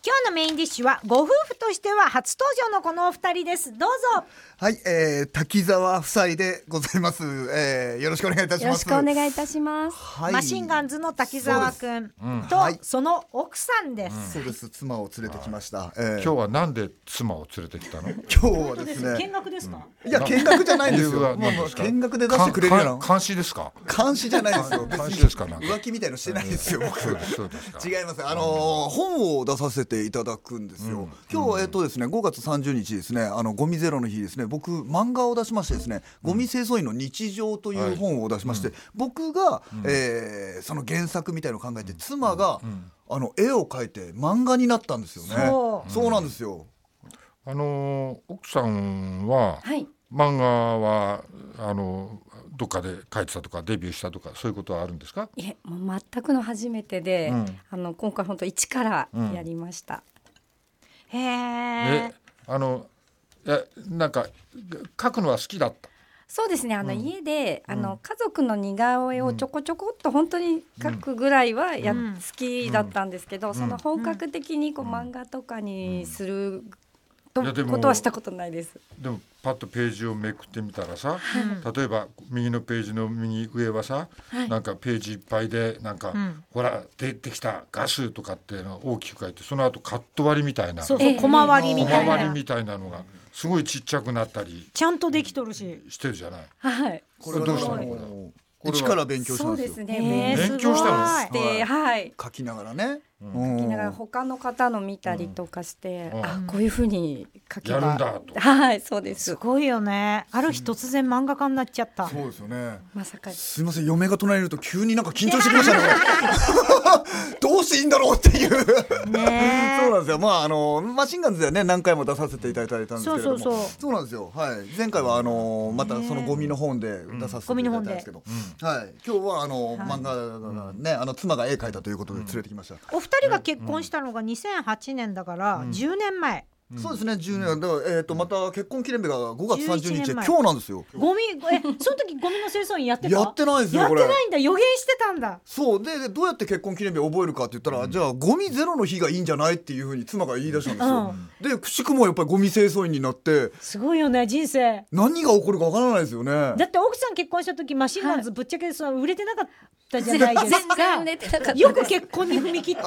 今日のメインディッシュはご夫婦としては初登場のこのお二人です。どうぞ。 はい、滝沢夫妻でございます、よろしくお願いいたします。 よろしくお願いいたします。 はい、 マシンガンズの滝沢くんと、 はい、 その奥さんです。 そうです、妻を連れてきました。 今日はなんで妻を連れてきたの？ 今日はですね、 見学ですか？ いや見学じゃないんですよ。 もう見学で出してくれるような監視ですか？ 監視じゃないですよ。 監視ですか？なんか浮気みたいのしてないですよ。僕そうですか。 違います。本を出させていただくんですよ。今日ですね、5月30日ですね、ゴミゼロの日ですね。僕漫画を出しましてですね、ゴミ清掃員の日常という本を出しまして、僕が、その原作みたいのを考えて、妻が、絵を描いて漫画になったんですよね。そうなんですよ。 奥さんは、 はい、 漫画はどっかで描いてたとかデビューしたとかそういうことはあるんですか？ いえ、もう全くの初めてで、今回本当一からやりました。 へえ。 なんか描くのは好きだった？ そうですね、家で家族の似顔絵をちょこちょこっと本当に描くぐらいは好きだったんですけど、その本格的にこう漫画とかにすることはしたことないです。 でもパッとページをめくってみたらさ、例えば右のページの右上はさ、なんかページいっぱいでなんか、ほら出てきたガスとかっていうのを大きく書いて、その後カット割りみたいな、 そう小回りみたいな、 小回りみたいなのがすごいちっちゃくなったりちゃんとできとるししてるじゃない。 はい。 これどうしたの？これ一から勉強したんですよ。 そうですね。 勉強したの？ してはい。 書きながらね。 書きながら他の方の見たりとかして、こういう風に書けばやるんだと。 はい、そうです。 すごいよね。ある日突然漫画家になっちゃった。 そうですよね。 まさか。 すいません、嫁が隣にいると急になんか緊張してきましたね。どうしていいんだろうっていう。 ね。 そうなんですよ。マシンガンズではね何回も出させていただいたんですけれども、そうなんですよ。はい。前回はまたそのゴミの本で出させていただいたんですけど、はい。今日は漫画ね、妻が絵描いたということで連れてきました。 お二人が結婚したのが2008年だから10年前。 そうですね、10年だからまた結婚記念日が5月30日今日なんですよ。 その時ゴミの清掃員やってた？ やってないですよ。 やってないんだ。予言してたんだ。 そうでどうやって結婚記念日を覚えるかって言ったら、じゃあゴミゼロの日がいいんじゃないっていうふうに妻が言い出したんですよ。でくしくもやっぱりゴミ清掃員になって、すごいよね、人生何が起こるかわからないですよね。 だって奥さん結婚した時マシンガンズぶっちゃけ売れてなかったじゃないですか。 全然売れてなかったです。 よく結婚に踏み切った。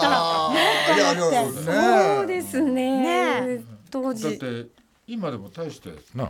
そうですね。当時だって今でも大してな。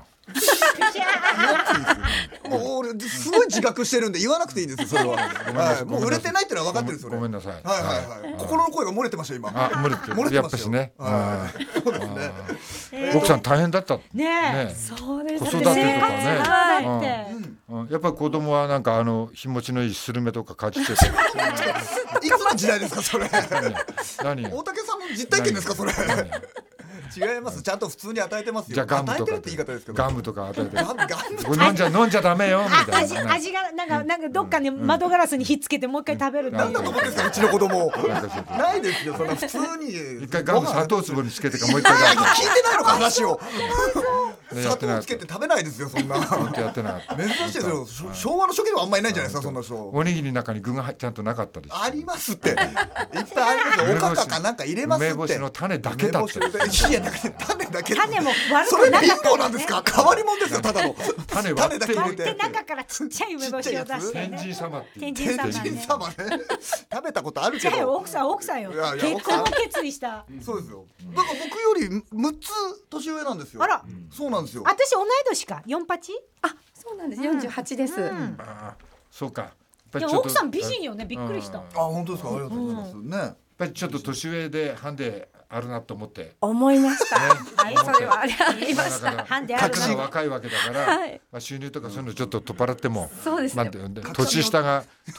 もう俺すごい自覚してるんで言わなくていいんですよ、それは。もう売れてないってのは分かってるんですよね。 ごめんなさい。 心の声が漏れてました今。 漏れてる。やっぱしね。 そうですね。 奥さん大変だったね。 そうです。 子育てとかね。やっぱり子供はなんか日持ちのいいスルメとか飼ってて。いつの時代ですかそれ。 何？ 大竹さんの実体験ですかそれ。違います。ちゃんと普通に与えてますよ。 じゃあガムとかガムとか与えて。飲んじゃダメよみたいな。 味がなんかどっかに窓ガラスにひっつけてもう一回食べるっていう。 なんだと思うんですかうちの子供。ないですよ。そんな普通に。 一回ガム砂糖粒につけてかもう一回。 聞いてないのか話を。砂糖つけて食べないですよそんな。 やってな。 珍しいですよ。昭和の初期ではあんまりいないんじゃないですかそんな人。 おにぎりの中に具がちゃんとなかったり。 ありますって。いっぱいありますよ。おかかかなんか入れますって。 梅干しの種だけだって。 いや種だけ。 種も悪それビンゴなんですか？変わり者ですよただの。 種だけ入れて中からちっちゃい梅干しを出して。 天神様って。 天神様ね。食べたことあるけど。 奥さんよ。結婚を決意した。 そうですよ。だから僕より6つ年上なんですよ。 あら、 そうなんですよ。 私同い年か。48？ あ、そうなんです。48です。 そうか。 奥さん美人よね。びっくりした。 本当ですか。ありがとうございますね。 やっぱりちょっと年上でハンデあるなと思って思いました。それはありました。 ハンデあるな。若いわけだから収入とかそういうのちょっと取っ払っても、 そうですね。 年下が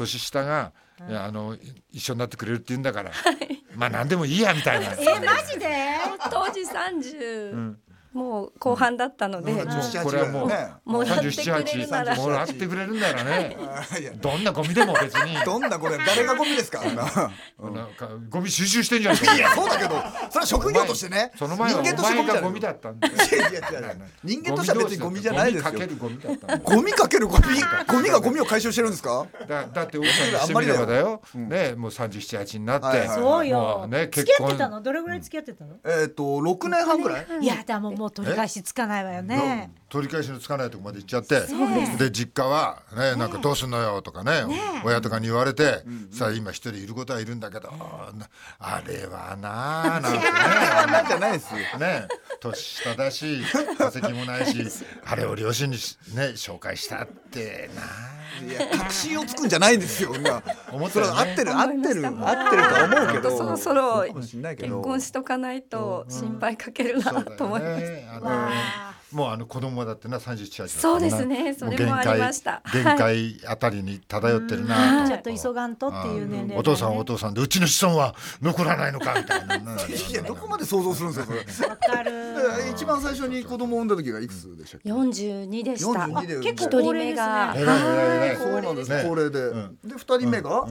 一緒になってくれるって言うんだから、まあ何でもいいやみたいな。 マジで？ 当時30 もう後半だったので、 これはもうもらってくれるならもらってくれるならねいやどんなゴミでも別にどんなこれ誰がゴミですかなんかゴミ収集してんじゃんかいやそうだけどそれは職業としてねその前はお前がゴミだったんだよいや人間としては別にゴミじゃないですよ。 ゴミかけるゴミだったんだよゴミかけるゴミがゴミを回収してるんですか。 だって奥さんにしてみればだよ、ね、もう37、8になって、 はいはいそうよもうね、 付き合ってたのどれぐらい付き合ってたの？ 6年半ぐらい。 いやでももう取り返しつかないわよね。 取り返しのつかないとこまで行っちゃって、で実家はねなんかどうすんのよとかね親とかに言われて、さあ今一人いることはいるんだけど、あれはなあなんてねじゃないですね、年下だし戸籍もないしあれを両親にね紹介したっていや確信をつくんじゃないんですよ。 思ってるね合ってるとは思うけど、 そろそろそうかもしんないけど結婚しとかないと心配かけるなと思いました。 もう子供だってな37、8 そうですね、それもありました。 限界あたりに漂ってるなちょっと急がんとっていう年齢でね。 お父さんはお父さんでうちの子孫は残らないのかみたいな。 いやどこまで想像するんですかそれ。 わかる。 一番最初に子供を産んだ時がいくつでしたっけ。 42でした。 42で結構一人目がそうなんです。高齢で、で2人目が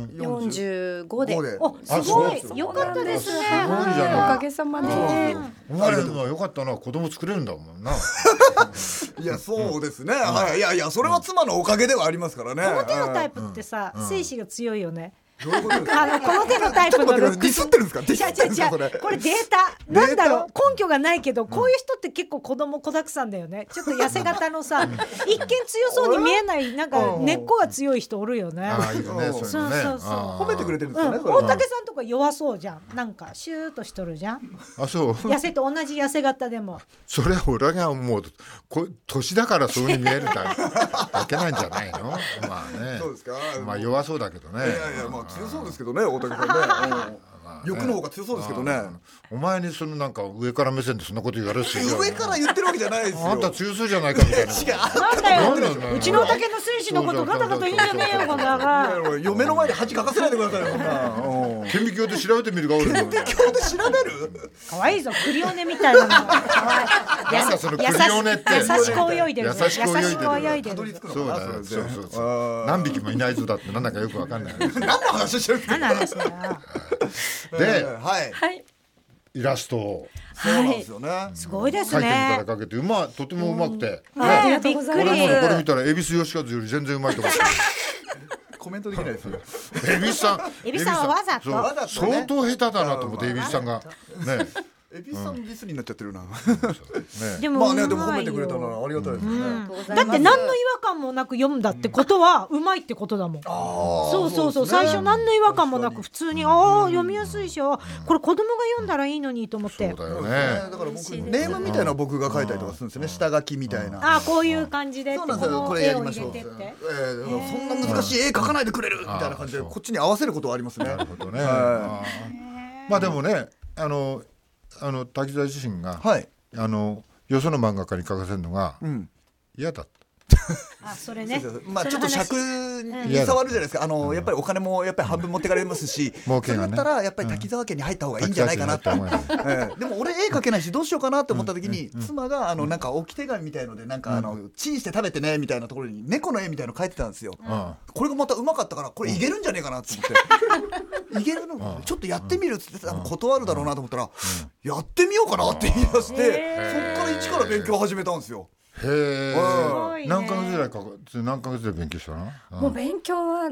45で。 おすごいよかったですね。 おかげさまで。 お前らはよかったな、子供作れるんだもんな。 いやそうですね。いやそれは妻のおかげではありますからね。 この手のタイプってさ精子が強いよね。 どういうことですか。 この手のタイプのルックス。 ディスってるんですか。ディスってるんですかそれ。 これデータなんだろう、根拠がないけどこういう人って結構子供子だくさんだよね。ちょっと痩せ型のさ一見強そうに見えないなんか根っこが強い人おるよね。 ああいいよね、そういうのね。 褒めてくれてるんですよね。 大竹さんとか弱そうじゃん。なんかシューッとしとるじゃん。 あ、そう。 痩せと同じ痩せ型でも。 それは俺がもう年だからそういう風に見えるだけなんじゃないの。まあね。 そうですか。 まあ弱そうだけどね。 いやまあ強そうですけどね、大竹さんね。欲の方が強そうですけどね。 お前にそのなんか上から目線でそんなこと言われるし。 上から言ってるわけじゃないですよ。 あんた強そうじゃないかみたいな。 なんだよ。うちの大竹の精子のことガタガタ言うんじゃねえよこんなが。 嫁の前で恥かかせないでくださいよそんな。 顕微鏡で調べてみるが俺顕微鏡で調べる。 可愛いぞクリオネみたいなの。 なんかそのクリオネって優しく泳いでる。 優しく泳いでる。 たどり着くのそうかな。 だよ。そう何匹もいないぞだってなんだかよくわかんない。 何の話してるんですか。 何の話だよ。 で、 はいイラストをそうなんですよね。 すごいです描いてみたねら。描けてとてもうまくて。 ありがとうござい俺もます。 これ見たら恵比寿吉和より全然うまいと思って。 コメントできないですよ。 恵比寿さんはわざとそう相当下手だなと思って恵比寿さんがね。 エビさんディスになっちゃってるな。 でもまあねでも褒めてくれたならありがたいですね。 だって何の違和感もなく読んだってことはうまいってことだもん。そう最初何の違和感もなく普通に読みやすいしこれ子供が読んだらいいのにと思って。 そうだよね。 だから僕ネームみたいな僕が書いたりとかするんですよね。下書きみたいな。 こういう感じでそうなんですよ。これやりましょう。そんな難しい絵描かないでくれるみたいな感じでこっちに合わせることはありますね。 なるほどね。まあでもね滝沢自身がよその漫画家に書かせるのが嫌だった。 それね。 まあちょっと尺に触るじゃないですか。やっぱりお金もやっぱり半分持ってかれますし、それだったらやっぱり滝沢家に入った方がいいんじゃないかなって。でも俺絵描けないしどうしようかなって思った時に妻がなんか置き手紙みたいのでなんかチンして食べてねみたいなところに猫の絵みたいの描いてたんですよ。これがまたうまかったからこれいけるんじゃねえかなって思っていけるのちょっとやってみるっつって断るだろうなと思ったらやってみようかなって言い出してそっから一から勉強を始めたんですよ。 へえ。何ヶ月ぐらい何ヶ月で勉強したの？ もう勉強は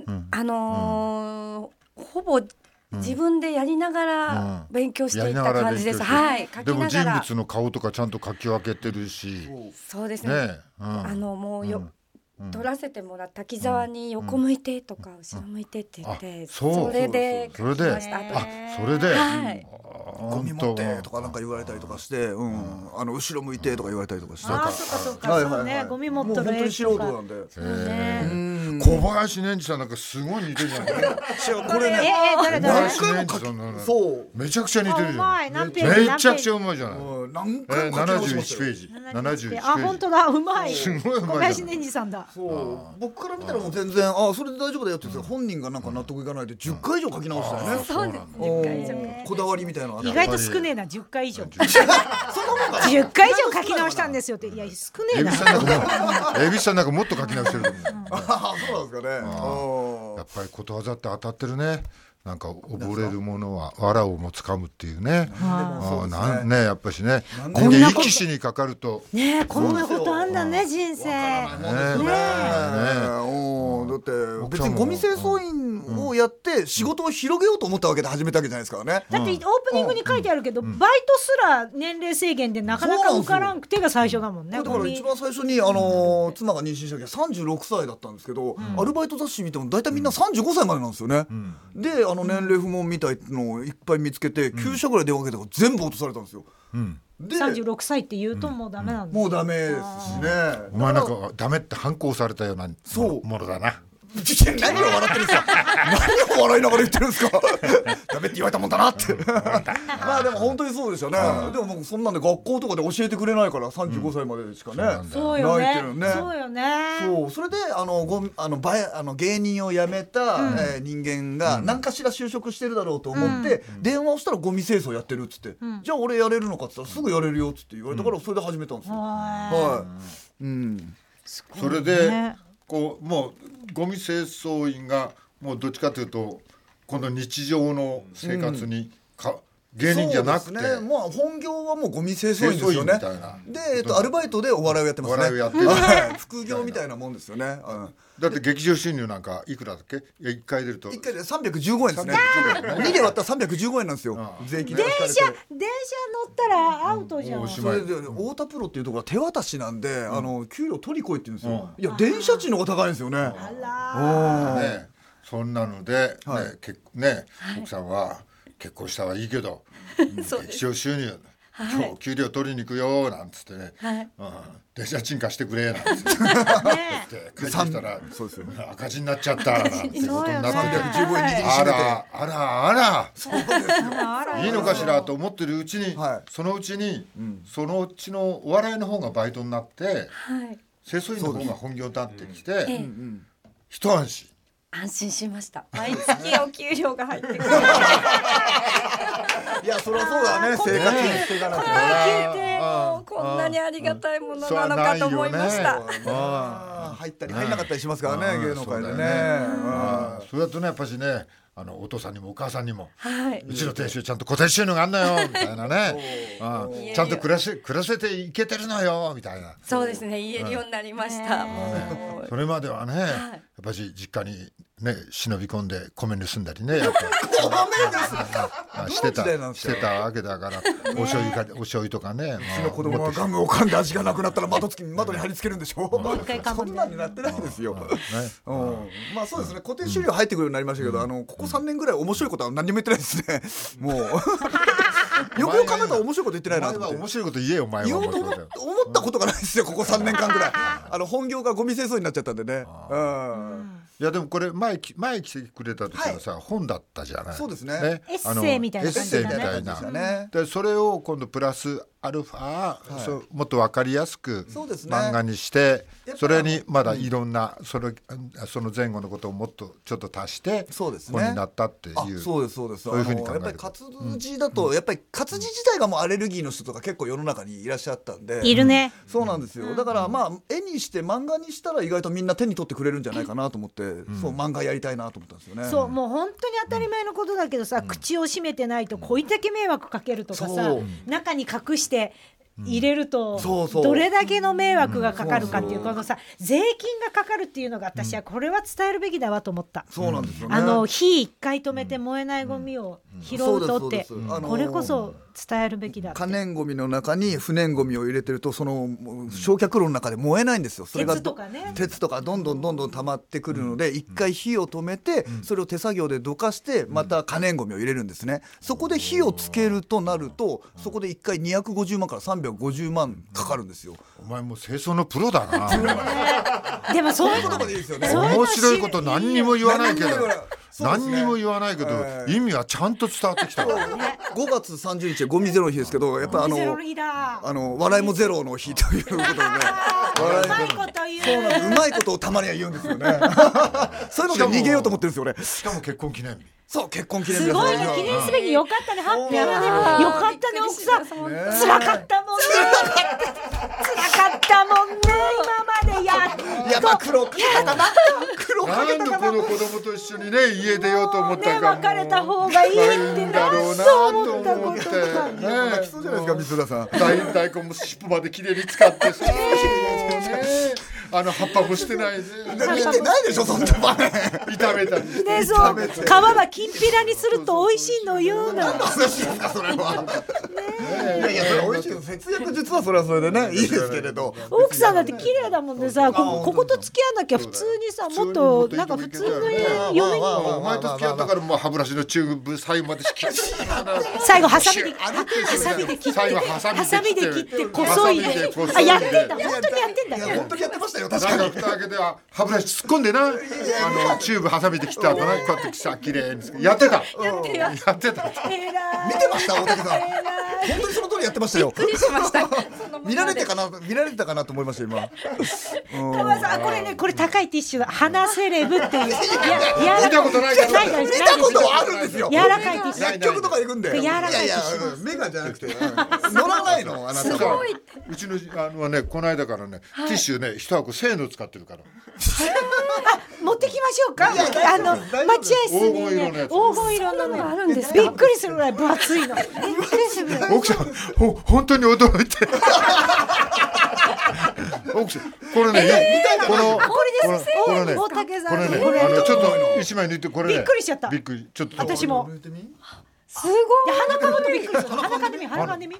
ほぼ自分でやりながら勉強していった感じです。はい。 でも人物の顔とかちゃんと描き分けてるし。 そうですね。もう撮らせてもらった滝沢に横向いてとか後ろ向いてって言ってそれでそれでゴミ持ってとかなんか言われたりとかして後ろ向いてとか言われたりとかしてそうかそうねゴミ持っとる絵とかもう本当に素人なんで小林年次さんなんかすごい似てるじゃん。 これね誰小林年次さんのそうめちゃくちゃ似てるじうまい。 ゃん。 何ページめちゃくちゃうまいじゃない。 何回も書き直しました 71ペよージ。71ページ。 あ、本当だ、うまい。 すごいうまいじゃん小林年次さんだ。 そう僕から見たらもう全然それで大丈夫だよって言って本人がなんか納得いかないで10回以上書き直したよね。 そうです10回以上こだわりみたいなのが意外と少ねえな、10回以上。10回以上書き直したんですよって、いや、少ねえな。 蛭子さんなんかもっと書き直してると思う。 そうなんですかね。 やっぱりことわざって当たってるね。なんか溺れるものは藁をもつかむっていうね。なんねやっぱしね。人間生き死にかかると。 ねえ、こんなことあんだね、人生。 だって別にゴミ清掃員をやって仕事を広げようと思ったわけで始めたわけじゃないですからね。 だってオープニングに書いてあるけど、バイトすら年齢制限でなかなか受からんくてが最初だもんね。 だから一番最初に妻が妊娠した時は36歳だったんですけど、アルバイト雑誌見ても大体みんな35歳までなんですよね。で年齢不問みたいのをいっぱい見つけて9社ぐらい電話かけたから全部落とされたんですよ。で 36歳って言うともうダメなんだ。 もうダメですしね。 お前なんかダメって反抗されたようなものだな。 何を笑ってるんですか。何を笑いながら言ってるんですか。ダメって言われたもんだなってまあでも本当にそうでしたね。でも僕そんなんで学校とかで教えてくれないから35歳までしかねそうよね。 泣いてるね。 そうよね。 そうそれで芸人を辞めた人間が何かしら就職してるだろうと思って電話をしたらゴミ清掃やってるっつってじゃあ俺やれるのかっつったらすぐやれるよっつって言われたからそれで始めたんですよ。はい。 それでこうもうゴミ清掃員がもうどっちかというと今度日常の生活に芸人じゃなくて、 そうですね、まあ本業はもうゴミ清掃員ですよね。でアルバイトでお笑いをやってますね。 お笑いをやってる副業みたいなもんですよね。 だって劇場収入なんかいくらだっけ。1回出ると 1回で315円ですね。2で割ったら315円なんですよ。税金で電車乗ったらアウトじゃん。 それで太田プロっていうところは手渡しなんで給料取り来いって言うんですよ。いや電車賃の方が高いんですよね。 そんなので奥さんは結婚したはいいけど劇場収入今日給料取りに行くよなんつってね、電車賃貸してくれなんつって帰ってきたら赤字になっちゃったなんてことになって 315円握りしめてあらいいのかしらと思ってるうちにそのうちのお笑いの方がバイトになって清掃員の方が本業になってきて一安心安心しました。毎月お給料が入ってくるいやそりゃそうだね。生活にしていかなきゃ。 聞いてこんなにありがたいものなのかと思いました。 入ったり入んなかったりしますからね芸能界でね。 それだとねやっぱしねお父さんにもお母さんにも、うちの亭主ちゃんと固定収入があんのよみたいなねちゃんと暮らせていけてるのよみたいな。 そうですね言えるようになりました。 それまではねやっぱし実家にね忍び込んで米盗んだりねやっぱしてたわけだからお醤油とかね。 うちの子供はガムを噛んで味がなくなったら窓に貼り付けるんでしょ。そんなになってないですよ。まあそうですね固定収入入ってくるようになりましたけどここ3年ぐらい面白いことは何にも言ってないですね。もうよくよく考えたら面白いこと言ってないなと思って。 面白いこと言えよお前は。 言おうと思ったことがないですよここ3年間ぐらい。本業がゴミ清掃になっちゃったんでね。 いやでもこれ前来てくれた時はさ本だったじゃない。 そうですね。 エッセイみたいな感じだね。 でそれを今度プラスアルファもっと分かりやすく漫画にしてそれにまだいろんなその前後のことをもっとちょっと足して本になったっていう。そうですそうです。 そういうふうに考える。 やっぱり活字だとやっぱり活字自体がもうアレルギーの人とか結構世の中にいらっしゃったんで。 いるね。 そうなんですよ。だからまあ絵にして漫画にしたら意外とみんな手に取ってくれるんじゃないかなと思ってそう漫画やりたいなと思ったんですよね。 そうもう本当に当たり前のことだけどさ口を閉めてないとこいだけ迷惑かけるとかさ中に隠して入れるとどれだけの迷惑がかかるかっていうこのさ税金がかかるっていうのが私はこれは伝えるべきだわと思った。 そうなんですよね。 火一回止めて燃えないゴミを拾うとってこれこそ伝えるべきだ。 可燃ゴミの中に不燃ゴミを入れてるとその焼却炉の中で燃えないんですよ。それが鉄とかどんどん溜まってくるので一回火を止めてそれを手作業でどかしてまた可燃ゴミを入れるんですね。そこで火をつけるとなるとそこで一回250万から300 350万かかるんですよ。 お前もう清掃のプロだな。 でもそういうことまでいいですよね。 面白いこと何にも言わないけど、 何にも言わないけど、意味はちゃんと伝わってきた。 5月30日はゴミゼロの日ですけど、やっぱ笑いもゼロの日ということでね。 うまいこと言う。 うまいことをたまには言うんですよね。そういうので逃げようと思ってるんですよ俺。 しかも結婚記念日。 そう、結婚記念日。 すごいね、記念すべき。よかったね、ハッピーだね。よかったね、奥さん。辛かったもんね。辛かったもんね、今まで。 やっぱ黒かったな。 なんでこの子供と一緒にね家出ようと思ったか。 別れた方がいいってだろうなと思って泣きそうじゃないですか、光浦さん。 大根も尻尾まで綺麗に使ってさ。葉っぱもしてないで。 見てないでしょ、そんな場面。 炒めたりして。 ね、そう、皮はきんぴらにすると美味しいのよ。 何の話ですか、それは。いや、それ美味しい。節約術はそれはそれでね、いいですけれど。 奥さんだって綺麗だもんでさ、ここと付き合わなきゃ普通にさ、もっとなんか普通の嫁に。 お前と付き合ったからもう歯ブラシのチューブ最後まで最後ハサミで切ってこそいで。あ、やってんだ、本当にやってんだ。 本当にやってましたよ。 なんか蓋開けて歯ブラシ突っ込んでな、チューブハサミで切った後な、こうやってさ綺麗にやってた。 見てました、大竹さん。本当にその通りやってましたよ。 びっくりしました。 見られてたかなと思いました今。 川さん、これね、これ高いティッシュだ。鼻セレブっていう。 見たことないけど。 見たことはあるんですよ。 柔らかいティッシュ。 薬局とか行くんで。 柔らかいティッシュ。メガじゃなくて乗らないの、あなたは。 うちのはね、この間からね、ティッシュね、一箱1000円の使ってるから。 持ってきましょうか。待合室にね、黄金色ののあるんです。びっくりするぐらい分厚いの。 奥さん、本当に驚いて。奥さん、これね、これね、ちょっと一枚抜いて、これね。 びっくりしちゃった。 びっくり、ちょっと。 私も。 すごい。 鼻かむとびっくりする。鼻かんでみ、鼻かんでみ。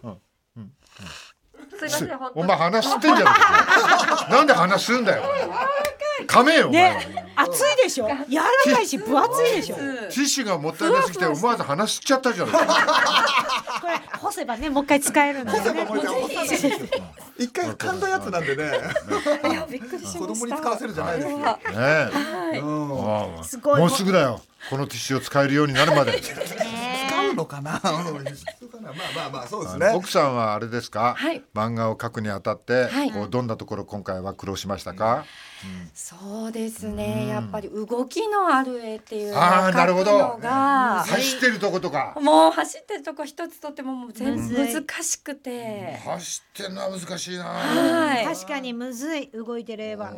お前鼻吸ってんじゃん。なんで鼻吸うんだよ。噛めよ。 ね、熱いでしょ。柔らかいし分厚いでしょ。 ティッシュがもったいなすぎて思わず鼻吸っちゃったじゃん。これ干せばね、もう一回使えるんだよね。 一回噛んだやつなんでね。 びっくりしました。 子供に使わせるじゃないですか。 すごい。 もうすぐだよ。このティッシュを使えるようになるまで。 使うのかな。まあそうですね。 奥さんはあれですか。漫画を描くにあたってどんなところ今回は苦労しましたか。 そうですね、やっぱり動きのある絵っていうのを描くのが、 走ってるとことか、 もう走ってるとこ一つとっても全然難しくて、 走ってるのは難しいな。 確かにむずい、動いてる絵は。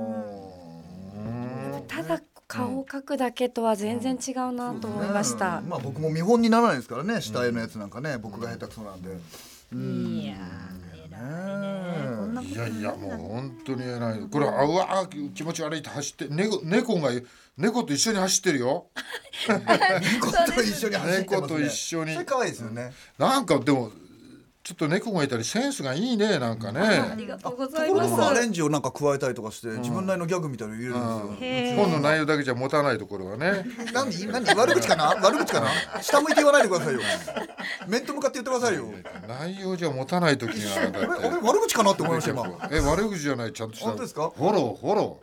ただ顔を描くだけとは全然違うなと思いました。 まあ僕も見本にならないですからね、下絵のやつなんかね、僕が下手くそなんで。 いやいやもう本当に偉い。これうわ気持ち悪いって走って猫と一緒に走ってるよ。 猫と一緒に走ってますね。 猫と一緒に。 それ可愛いですよね。 なんかでもちょっと猫がいたりセンスがいいね、なんかね。 ありがとうございます。 アレンジをなんか加えたりとかして自分なりのギャグみたいなの入れるんですよ。本の内容だけじゃ持たないところはね。 何悪口かな。下向いて言わないでくださいよ。面と向かって言ってくださいよ。 内容じゃ持たない時があるんだって。 俺悪口かなって思いました今。 悪口じゃない、ちゃんとした。 本当ですか。 フォロ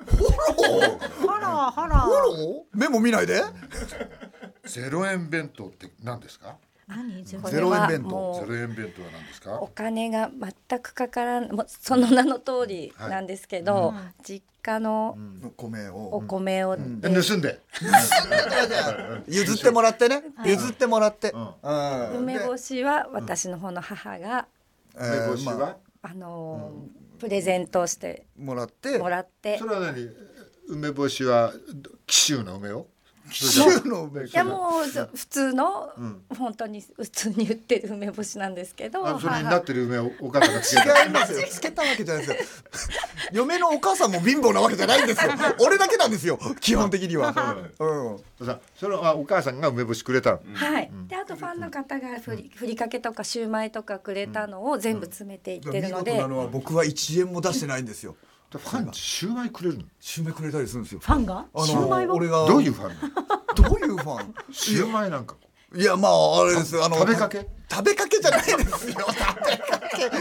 ー。メモ見ないで。 0円弁当って何ですか。 0円弁当。 0円弁当は何ですか。 お金が全くかからん、その名の通りなんですけど、実家のお米を盗んで譲ってもらってね。譲ってもらって。 梅干しは私の方の母が梅干しはプレゼントしてもらって。 それは何。梅干しは紀州の梅を。 いやもう普通の本当に普通に売ってる梅干しなんですけど、 それになってる梅をお母さんがつけた。 違いますよ。つけたわけじゃないですよ。嫁のお母さんも貧乏なわけじゃないんですよ。俺だけなんですよ。基本的には。 それはお母さんが梅干しくれた。 はい。であとファンの方がふりかけとかシューマイとかくれたのを全部詰めていってるので。 見事なのは僕は1円も出してないんですよ。 ファンシューマイくれるの。 シューマイくれたりするんですよ。 ファンがシューマイを。 俺がどういうファン。 どういうファン。 シューマイなんか。 いやまああれです。 食べかけじゃないですよ。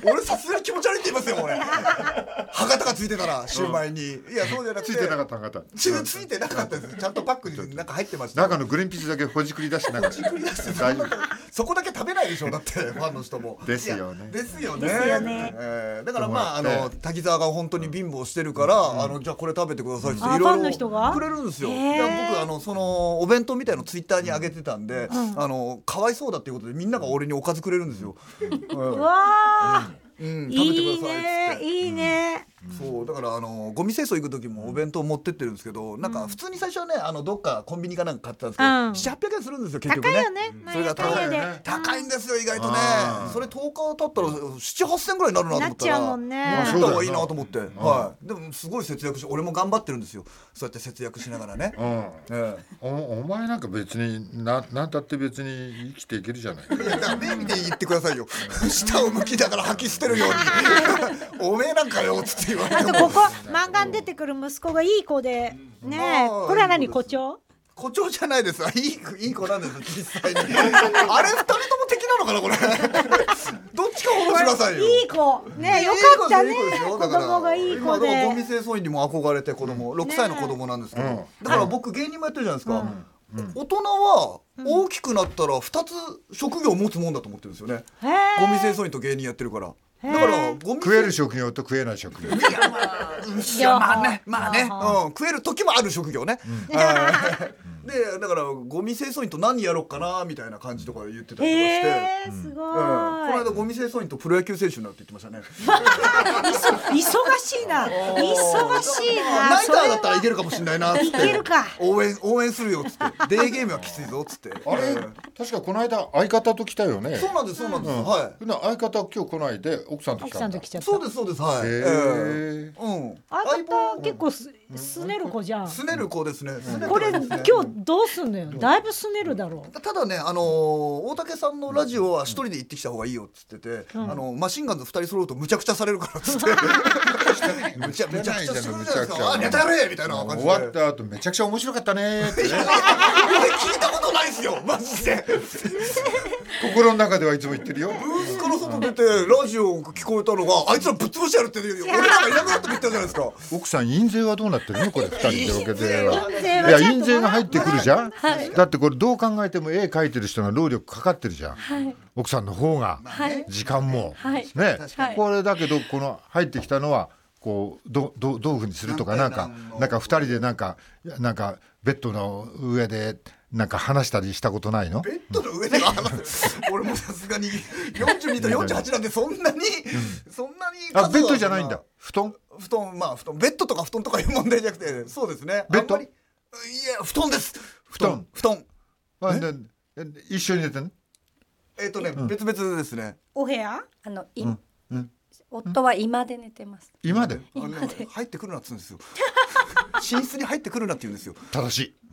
俺さすがに気持ち悪いって言いますよ俺。歯型がついてたらシューマイに、いやそうじゃなくてついてなかった歯型。 ついてなかったです。ちゃんとパックになんか入ってました。 中のグリーンピースだけほじくり出して、なんか大丈夫。 そこだけ食べないでしょ、だってファンの人も。 ですよね。 ですよね。 ですよね。 だからまあ滝沢が本当に貧乏してるから、じゃあこれ食べてくださいっていろいファンの人がろくれるんですよ。僕そのお弁当みたいのツイッターに上げてたんで、かわいそうだっていうことでみんなが俺におかずくれるんですよ。 うわ食べてくださいっつって。 いいね。 そうだからゴミ清掃行く時もお弁当持ってってるんですけど、なんか普通に最初はねどっかコンビニかなんか買ってたんですけど、700円するんですよ結局ね。 高いよね。 それが高いんですよ意外とね。それ10日経ったら7,8,000円ぐらいになるなと思ったら、 なっちゃうもんね。 やった方がいいなと思って、でもすごい節約して、俺も頑張ってるんですよ、そうやって節約しながらね。 お前なんか別になんだって別に生きていけるじゃない。 いやダメ見て言ってくださいよ。下を向きながら吐き捨てるようにおめえなんかよつって言われても。 あとここ漫画に出てくる息子がいい子でね。これは何、誇張？ 誇張じゃないです。いい子なんです実際に。あれ2人とも敵なのかなこれ。どっちかフォローしなさいよ。 いい子ね、よかったね。子供がいい子で。 ゴミ清掃員にも憧れて、子供6歳の子供なんですけど、だから僕芸人もやってるじゃないですか。大人は大きくなったら2つ職業を持つもんだと思ってるんですよね。ゴミ清掃員と芸人やってるから。だから食える職業と食えない職業。 まあね、食える時もある職業ね。でだからゴミ清掃員と何やろうかなみたいな感じとか言ってたりとかして、 すごい。 この間ゴミ清掃員とプロ野球選手になって言ってましたね。 忙しいな。忙しいな。 ナイターだったらいけるかもしれないなっつって。 いけるか。 応援するよっつって。デーゲームはきついぞっつって。 あれ確かこの間相方と来たよね。 そうなんですそうなんです。はい。 相方は今日来ないで奥さんと来たんだ。 そうですそうです。はい。 相方結構すねる子じゃん。 すねる子ですね。 これ今日どうすんのよ。だいぶすねるだろう。 ただね大竹さんのラジオは一人で行ってきた方がいいよっつってて、マシンガンズ2人揃うとむちゃくちゃされるからっつって。むちゃくちゃするじゃないですか。ネタやれみたいな感じで。 終わった後めちゃくちゃ面白かったねってね。 聞いたことないですよマジで。 心の中ではいつも言ってるよ。 ブースから外出てラジオ聞こえたのがあいつらぶっ潰してやるって俺らがいなくなって言ったじゃないですか。 奥さん印税はどうなってるのこれ2人で分けて。いや印税が入ってくるじゃん。だってこれどう考えても絵描いてる人の労力かかってるじゃん。奥さんの方が時間もね。これだけどこの入ってきたのはこうどういうふうにするとかなんか2人でなんかベッドの上でなんか話したりしたことないの？ ベッドの上で俺もさすがに42と48なんでそんなにベッドじゃないんだ。布団ベッドとか布団とかいう問題じゃなくて、そうですね。 ベッド？いや布団です。布団一緒に寝てんの？ 別々ですね。 お部屋？ 夫は居間で寝てます。 居間で？ 入ってくるなっつうんですよ。寝室に入ってくるなって言うんですよ。 正しい。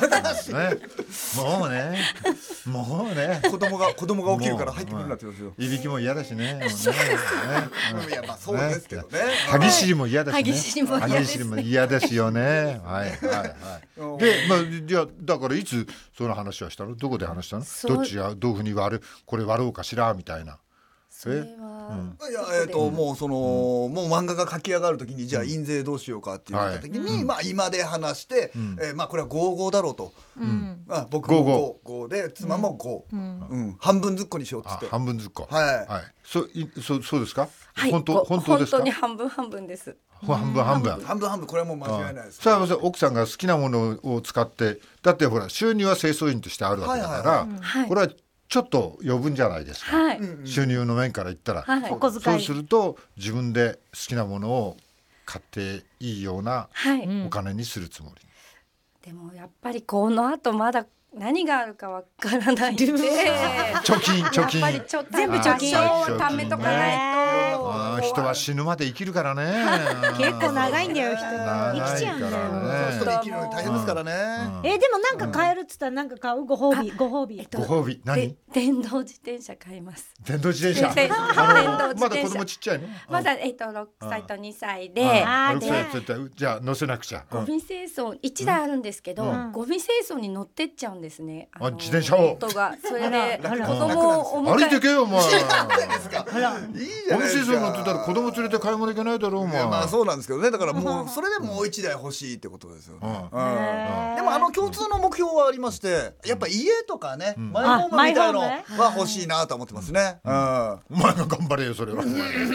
もうね子供が起きるから入ってくるなって言うんですよ。 いびきも嫌だしね。 いやまあそうですけどね。 歯ぎしりも嫌だしね。 歯ぎしりも嫌ですよね。でじゃあだからいつその話はしたの？どこで話したの？どっちがどういうふうにこれ割ろうかしらみたいな。 それはもうもう漫画が書き上がるときにじゃあ印税どうしようかって言ったときに今で話してこれは55だろうと。僕も55で妻も5。半分ずっこにしようっつって。 半分ずっこ。 はい。 そうですか？ 本当ですか？本当に半分です。 半分これはもう間違いないです。 さあ奥さんが好きなものを使ってだってほら収入は清掃員としてあるわけだからこれはちょっと余分じゃないですか、収入の面から言ったら、そうすると自分で好きなものを買っていいようなお金にするつもり、 でもやっぱりこの後まだ何があるかわからないんで貯金やっぱり全部貯金を貯めとかないと人は死ぬまで生きるからね結構長いんだよ人生きちゃうんだよ人生きるのに大変ですからね、 でもなんか買えるっつったらなんか買うご褒美何？電動自転車買います。 電動自転車まだ子供ちっちゃいの？ まだ6歳と2歳でじゃあ乗せなくちゃ。 ゴミ清掃1台あるんですけどゴミ清掃に乗ってっちゃうんんですね。 自転車を夫がそれで子供をお迎え歩いてけよお前。 いいじゃないですか。 乗ってたら子供連れて買い物行けないだろうお前。 まあそうなんですけどね。だからもうそれでもう一台欲しいってことですよね。でも共通の目標はありまして、やっぱ家とかね、マイホームみたいのは欲しいなと思ってますね。 お前が頑張れよそれは。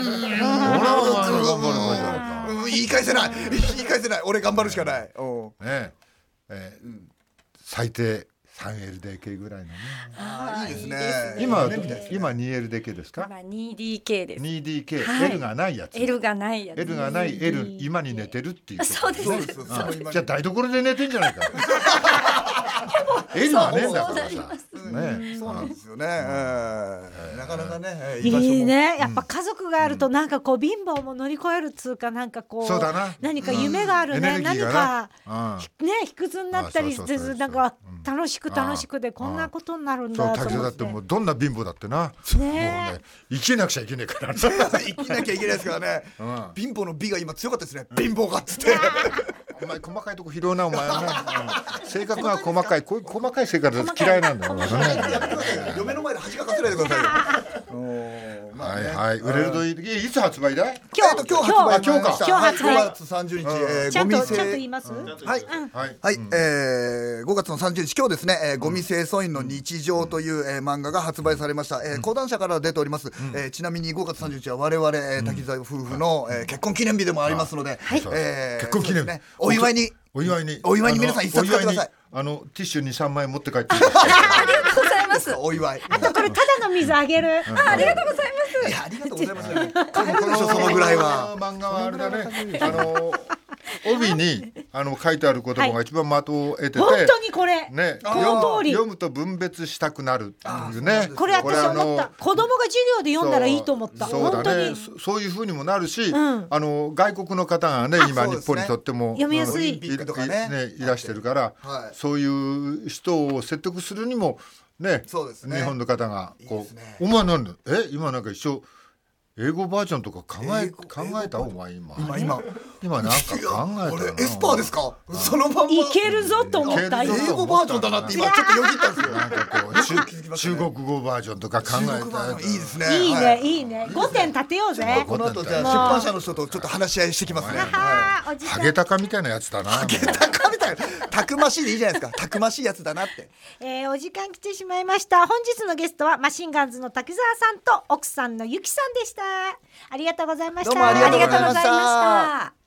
言い返せない俺頑張るしかない。 最低 3LDK ぐらいのね。 いいですね。 今 2LDK ですか。 今 2DK です。 2DK、L がないやつ。 L がないやつ。 L がない L 今に寝てるっていう。 そうです。 じゃあ台所で寝てんじゃないか。L はねえんだからさ。 そうなんですよね。なかなかね。 いいね。やっぱ家族があるとなんかこう貧乏も乗り越えるっつうか、なんかこう何か夢があるね。何かね卑屈になったりしてなんか楽しくでこんなことになるんだと思って。 そう、だってもうどんな貧乏だってな。もうね生きなくちゃいけないから。 生きなきゃいけないですからね。貧乏の美が今強かったですね。貧乏がっつって。 お前細かいとこ拾うなお前ね。性格が細かい性格嫌いなんだよ。 嫁の前で恥かかせないでくださいよ。 はい、売れるといいつ発売だい？ 今日発売。 今日発売。 5月30日。 ちゃんと言います？ はい。5月の30日今日ですね、ゴミ清掃員の日常という漫画が発売されました。講談社から出ております。ちなみに5月30日は我々滝沢夫婦の結婚記念日でもありますので、 結婚記念日お祝いに皆さん一冊買ってください。 ティッシュ2、3枚持って帰って。 ありがとうございます。 お祝い。 あとこれただの水あげる。 ありがとうございます。 いやありがとうございます。買えるでしょそのぐらいは。 漫画はあれだね。帯に書いてある言葉が一番的を得てて、 本当にこれね、 この通り読むと分別したくなるっていうね。 これ私思った。子供が授業で読んだらいいと思った。 そうだね。そういう風にもなるし、外国の方がね今日本にとっても読みやすいいらしてるから、そういう人を説得するにもね、日本の方がこうお前なんだ今なんか一緒英語バージョンとか考えたお前今なんか考えたな。 これエスパーですか？そのまんまいけるぞと思った。 英語バージョンだなって今ちょっとよぎったんですよ。 なんかこう中国語バージョンとか考えた。 いいですね。 いいね。5点立てようぜ。 この後じゃあ出版社の人とちょっと話し合いしてきますね。 ハゲタカみたいなやつだな。 ハゲタカみたいな。たくましいでいいじゃないですか。たくましいやつだなって。 お時間来てしまいました。本日のゲストはマシンガンズの滝沢さんと奥さんのゆきさんでした。ありがとうございました。 どうもありがとうございました。